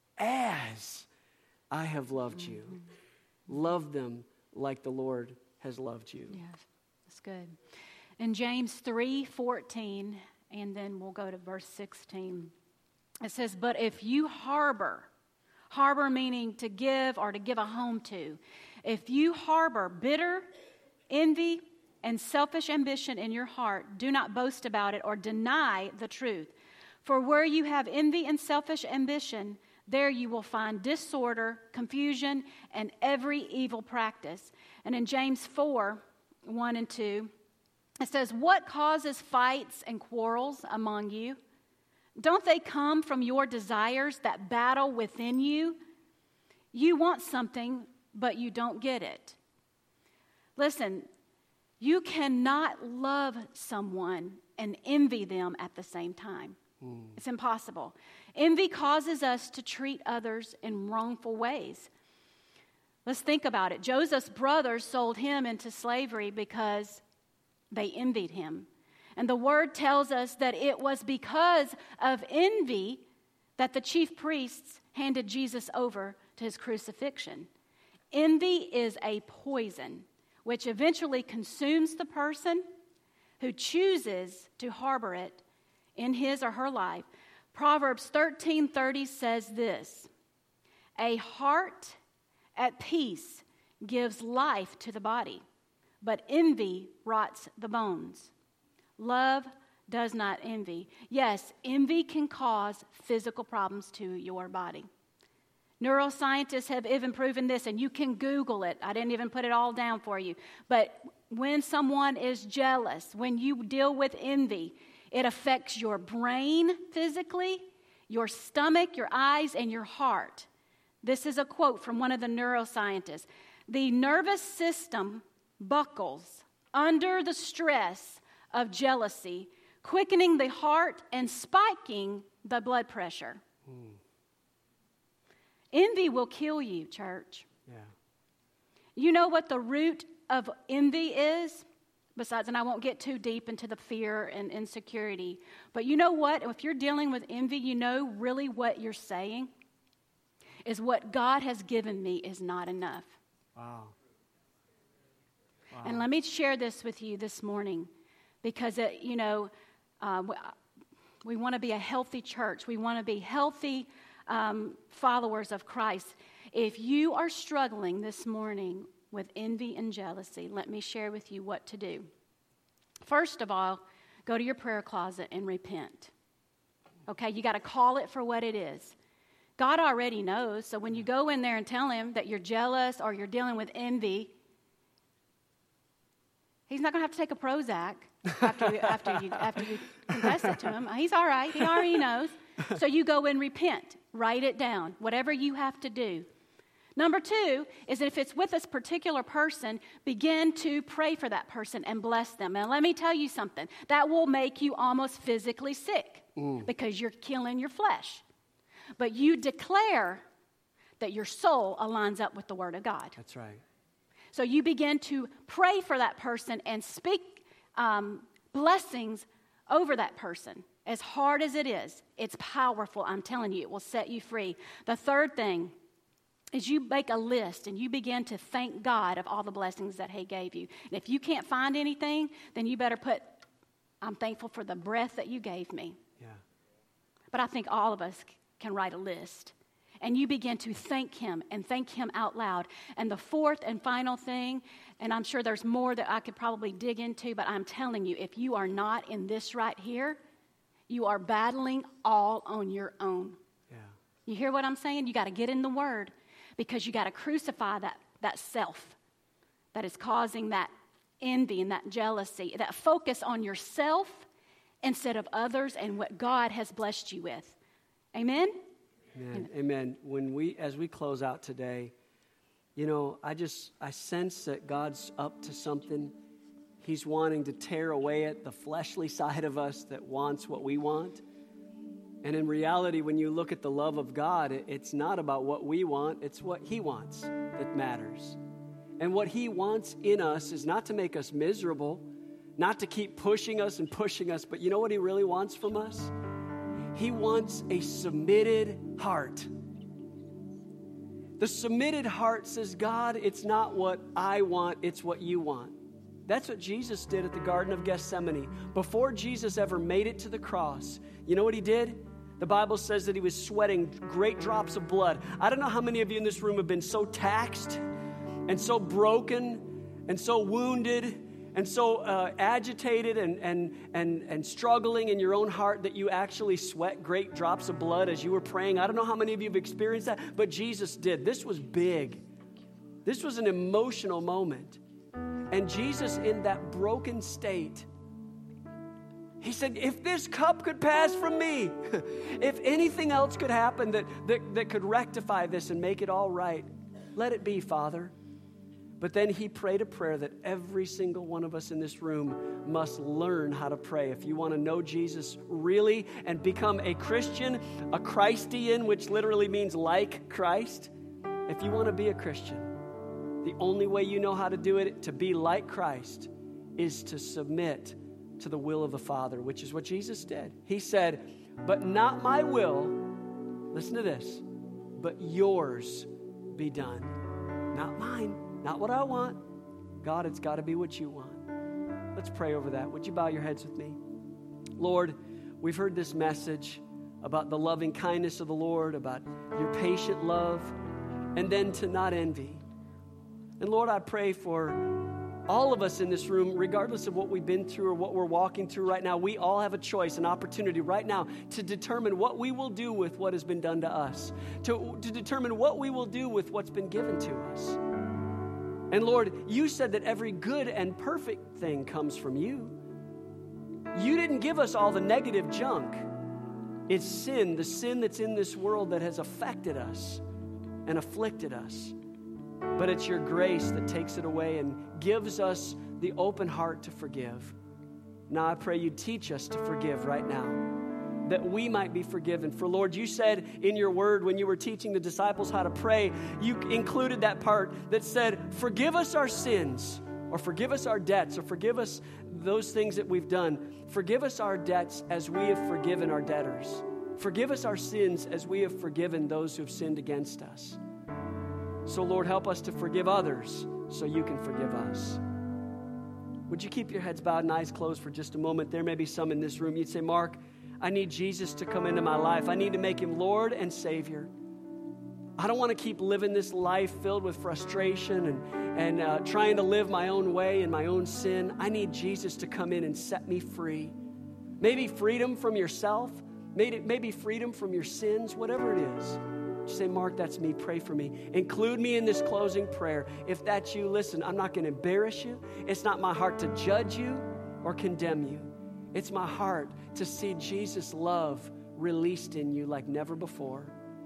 as I have loved you. Mm-hmm. Love them like the Lord has loved you. Yes, that's good. In James three fourteen, and then we'll go to verse sixteen, it says, but if you harbor, harbor meaning to give or to give a home to, if you harbor bitter envy and selfish ambition in your heart, do not boast about it or deny the truth. For where you have envy and selfish ambition, there you will find disorder, confusion, and every evil practice. And in James four, one and two, it says, what causes fights and quarrels among you? Don't they come from your desires that battle within you? You want something, but you don't get it. Listen, you cannot love someone and envy them at the same time. Mm. It's impossible. Envy causes us to treat others in wrongful ways. Let's think about it. Joseph's brothers sold him into slavery because they envied him. And the word tells us that it was because of envy that the chief priests handed Jesus over to his crucifixion. Envy is a poison which eventually consumes the person who chooses to harbor it in his or her life. Proverbs thirteen thirty says this, a heart at peace gives life to the body, but envy rots the bones. Love does not envy. Yes, envy can cause physical problems to your body. Neuroscientists have even proven this, and you can Google it. I didn't even put it all down for you. But when someone is jealous, when you deal with envy, it affects your brain physically, your stomach, your eyes, and your heart. This is a quote from one of the neuroscientists. The nervous system buckles under the stress of jealousy, quickening the heart and spiking the blood pressure. Hmm. Envy will kill you, church. Yeah. You know what the root of envy is? Besides, and I won't get too deep into the fear and insecurity, but you know what? If you're dealing with envy, you know really what you're saying is what God has given me is not enough. Wow. Wow. And let me share this with you this morning because, it, you know, uh, we, we want to be a healthy church. We want to be healthy um, followers of Christ. If you are struggling this morning with envy and jealousy, let me share with you what to do. First of all, go to your prayer closet and repent. Okay, you got to call it for what it is. God already knows, so when you go in there and tell him that you're jealous or you're dealing with envy, he's not going to have to take a Prozac after you, after you, after you confess it to him. He's all right. He already knows. So you go and repent. Write it down, whatever you have to do. Number two is that if it's with this particular person, begin to pray for that person and bless them. And let me tell you something. That will make you almost physically sick mm. because you're killing your flesh. But you declare that your soul aligns up with the Word of God. That's right. So you begin to pray for that person and speak um, blessings over that person. As hard as it is, it's powerful. I'm telling you, it will set you free. The third thing is you make a list and you begin to thank God of all the blessings that he gave you. And if you can't find anything, then you better put, I'm thankful for the breath that you gave me. Yeah. But I think all of us can write a list. And you begin to thank him and thank him out loud. And the fourth and final thing, and I'm sure there's more that I could probably dig into, but I'm telling you, if you are not in this right here, you are battling all on your own. Yeah. You hear what I'm saying? You got to get in the Word because you got to crucify that, that self that is causing that envy and that jealousy, that focus on yourself instead of others and what God has blessed you with. Amen? Amen. Amen. When we, as we close out today, you know, I just, I sense that God's up to something He's wanting to tear away at the fleshly side of us that wants what we want. And in reality, when you look at the love of God, it's not about what we want, it's what He wants that matters. And what He wants in us is not to make us miserable, not to keep pushing us and pushing us, but you know what He really wants from us? He wants a submitted heart. The submitted heart says, God, it's not what I want, it's what you want. That's what Jesus did at the Garden of Gethsemane. Before Jesus ever made it to the cross, you know what He did? The Bible says that He was sweating great drops of blood. I don't know how many of you in this room have been so taxed and so broken and so wounded and so uh, agitated and, and, and, and struggling in your own heart that you actually sweat great drops of blood as you were praying. I don't know how many of you have experienced that, but Jesus did. This was big. This was an emotional moment. And Jesus, in that broken state, He said, if this cup could pass from me, if anything else could happen that, that, that could rectify this and make it all right, let it be, Father. But then He prayed a prayer that every single one of us in this room must learn how to pray. If you want to know Jesus really and become a Christian, a Christian, which literally means like Christ, if you want to be a Christian, the only way you know how to do it, to be like Christ, is to submit to the will of the Father, which is what Jesus did. He said, but not my will, listen to this, but yours be done. Not mine, not what I want. God, it's got to be what you want. Let's pray over that. Would you bow your heads with me? Lord, we've heard this message about the loving kindness of the Lord, about your patient love, and then to not envy. And Lord, I pray for all of us in this room, regardless of what we've been through or what we're walking through right now, we all have a choice, an opportunity right now to determine what we will do with what has been done to us, to, to determine what we will do with what's been given to us. And Lord, you said that every good and perfect thing comes from you. You didn't give us all the negative junk. It's sin, the sin that's in this world that has affected us and afflicted us. But it's your grace that takes it away and gives us the open heart to forgive. Now I pray you teach us to forgive right now, that we might be forgiven. For Lord, you said in your word when you were teaching the disciples how to pray, you included that part that said, forgive us our sins, or forgive us our debts, or forgive us those things that we've done. Forgive us our debts as we have forgiven our debtors. Forgive us our sins as we have forgiven those who have sinned against us. So Lord, help us to forgive others so you can forgive us. Would you keep your heads bowed and eyes closed for just a moment? There may be some in this room. You'd say, Mark, I need Jesus to come into my life. I need to make him Lord and Savior. I don't want to keep living this life filled with frustration and, and uh, trying to live my own way in my own sin. I need Jesus to come in and set me free. Maybe freedom from yourself. Maybe, maybe freedom from your sins, whatever it is. Just say, Mark, that's me. Pray for me. Include me in this closing prayer. If that's you, listen, I'm not going to embarrass you. It's not my heart to judge you or condemn you. It's my heart to see Jesus' love released in you like never before.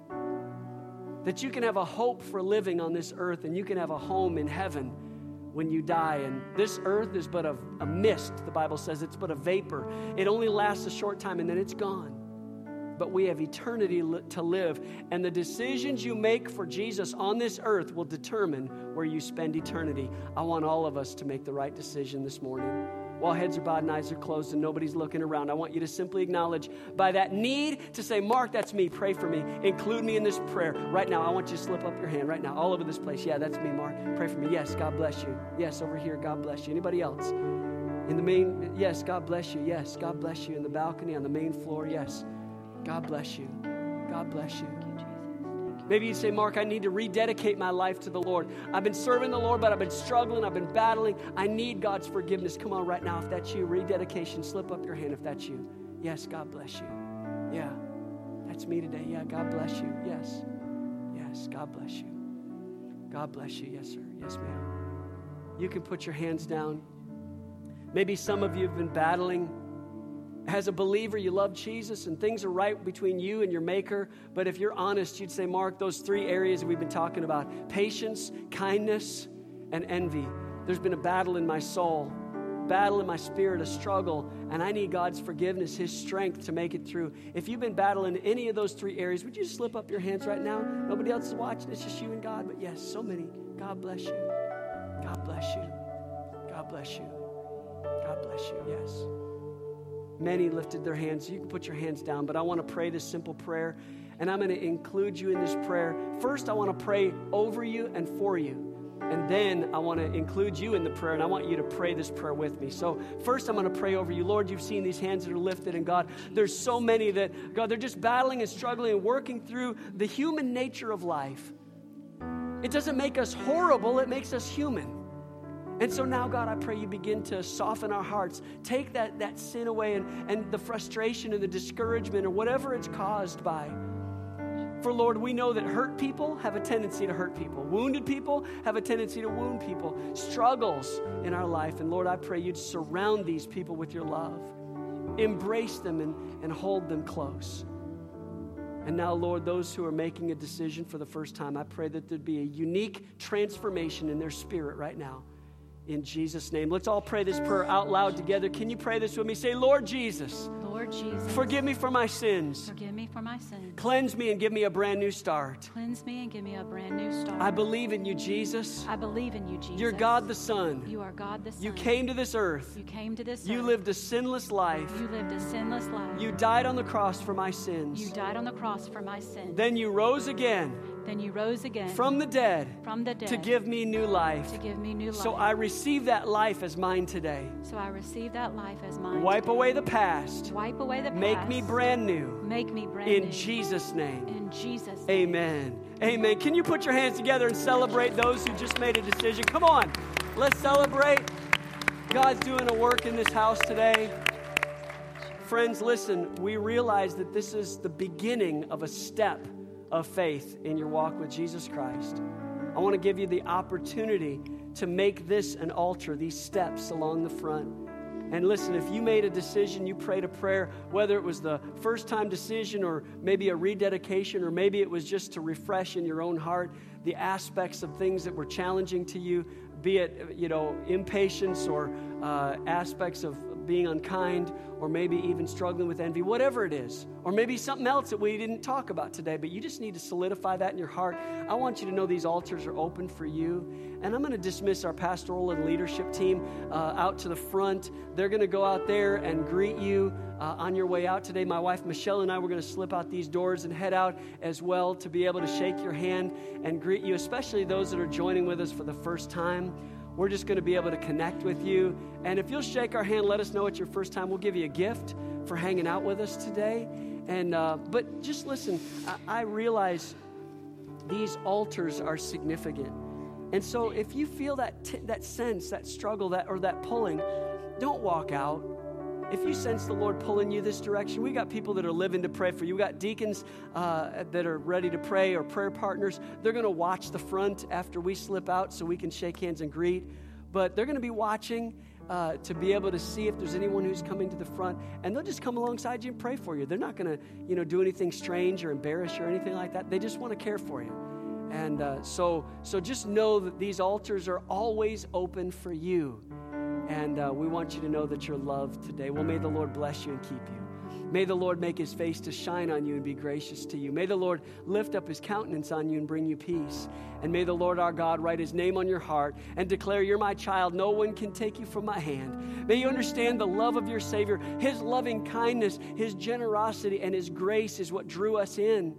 That you can have a hope for living on this earth and you can have a home in heaven when you die. And this earth is but a, a mist, the Bible says. It's but a vapor. It only lasts a short time and then it's gone. But we have eternity li- to live. And the decisions you make for Jesus on this earth will determine where you spend eternity. I want all of us to make the right decision this morning. While heads are bowed and eyes are closed and nobody's looking around, I want you to simply acknowledge by that need to say, Mark, that's me. Pray for me. Include me in this prayer. Right now, I want you to slip up your hand right now, all over this place. Yeah, that's me, Mark. Pray for me. Yes, God bless you. Yes, over here, God bless you. Anybody else? In the main, yes, God bless you. Yes, God bless you. In the balcony, on the main floor, yes. God bless you. God bless you. Maybe you say, Mark, I need to rededicate my life to the Lord. I've been serving the Lord, but I've been struggling. I've been battling. I need God's forgiveness. Come on right now. If that's you, rededication, slip up your hand if that's you. Yes, God bless you. Yeah, that's me today. Yeah, God bless you. Yes. Yes, God bless you. God bless you. Yes, sir. Yes, ma'am. You can put your hands down. Maybe some of you have been battling. As a believer, you love Jesus and things are right between you and your Maker. But if you're honest, you'd say, Mark, those three areas that we've been talking about, patience, kindness, and envy. There's been a battle in my soul. battle in my spirit, a struggle, and I need God's forgiveness, His strength to make it through. If you've been battling any of those three areas, would you slip up your hands right now? Nobody else is watching. It's just you and God. But yes, so many. God bless you. God bless you. God bless you. God bless you. Yes. Many lifted their hands. You can put your hands down, but I want to pray this simple prayer, and I'm going to include you in this prayer. First, I want to pray over you and for you. And then I want to include you in the prayer, and I want you to pray this prayer with me. So first, I'm going to pray over you. Lord, you've seen these hands that are lifted, and God, there's so many that, God, they're just battling and struggling and working through the human nature of life. It doesn't make us horrible. It makes us human. And so now, God, I pray you begin to soften our hearts. Take that, that sin away and, and the frustration and the discouragement or whatever it's caused by. For, Lord, we know that hurt people have a tendency to hurt people. Wounded people have a tendency to wound people. Struggles in our life. And, Lord, I pray you'd surround these people with your love. Embrace them and, and hold them close. And now, Lord, those who are making a decision for the first time, I pray that there'd be a unique transformation in their spirit right now. In Jesus' name. Let's all pray this prayer out loud together. Can you pray this with me? Say, Lord Jesus. Lord Jesus. Forgive me for my sins. Forgive me for my sins. Cleanse me and give me a brand new start. Cleanse me and give me a brand new start. I believe in you, Jesus. I believe in you, Jesus. You're God the Son. You are God the Son. You came to this earth. You came to this You earth. lived a sinless life. You lived a sinless life. You died on the cross for my sins. You died on the cross for my sins. Then you rose again. Then you rose again From the dead. From the dead. To give me new life. To give me new life. So I receive that life as mine today. So I receive that life as mine. Wipe today. away the past. Wipe away the past. Make me brand new. Make me brand In new. Jesus' name. In Jesus' name. Amen. Amen. Can you put your hands together and celebrate those who just made a decision? Come on. Let's celebrate. God's doing a work in this house today. Friends, listen, we realize that this is the beginning of a step of faith in your walk with Jesus Christ. I want to give you the opportunity to make this an altar, these steps along the front. And listen, if you made a decision, you prayed a prayer, whether it was the first time decision or maybe a rededication, or maybe it was just to refresh in your own heart the aspects of things that were challenging to you, be it, you know, impatience or uh, aspects of being unkind, or maybe even struggling with envy, whatever it is, or maybe something else that we didn't talk about today, but you just need to solidify that in your heart. I want you to know these altars are open for you. And I'm going to dismiss our pastoral and leadership team uh, out to the front. They're going to go out there and greet you uh, on your way out today. My wife, Michelle, and I, we're going to slip out these doors and head out as well to be able to shake your hand and greet you, especially those that are joining with us for the first time. We're just going to be able to connect with you. And if you'll shake our hand, let us know it's your first time. We'll give you a gift for hanging out with us today. And uh, but just listen, I, I realize these altars are significant. And so if you feel that t- that sense, that struggle, that or that pulling, don't walk out. If you sense the Lord pulling you this direction, we got people that are living to pray for you. We got deacons uh, that are ready to pray, or prayer partners. They're going to watch the front after we slip out so we can shake hands and greet. But they're going to be watching uh, to be able to see if there's anyone who's coming to the front. And they'll just come alongside you and pray for you. They're not going to, you know, do anything strange or embarrass you or anything like that. They just want to care for you. And uh, so, so just know that these altars are always open for you. And uh, we want you to know that you're loved today. Well, may the Lord bless you and keep you. May the Lord make his face to shine on you and be gracious to you. May the Lord lift up his countenance on you and bring you peace. And may the Lord our God write his name on your heart and declare, you're my child. No one can take you from my hand. May you understand the love of your Savior. His loving kindness, his generosity, and his grace is what drew us in.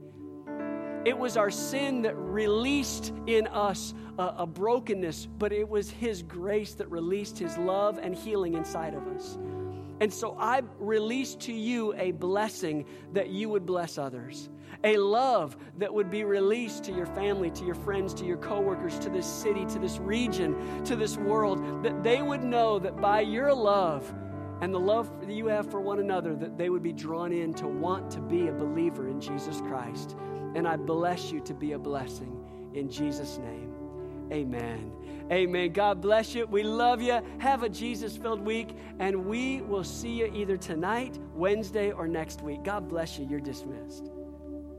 It was our sin that released in us a, a brokenness, but it was his grace that released his love and healing inside of us. And so I release to you a blessing that you would bless others. A love that would be released to your family, to your friends, to your coworkers, to this city, to this region, to this world, that they would know that by your love and the love that you have for one another, that they would be drawn in to want to be a believer in Jesus Christ. And I bless you to be a blessing in Jesus' name. Amen. Amen. God bless you. We love you. Have a Jesus-filled week. And we will see you either tonight, Wednesday, or next week. God bless you. You're dismissed.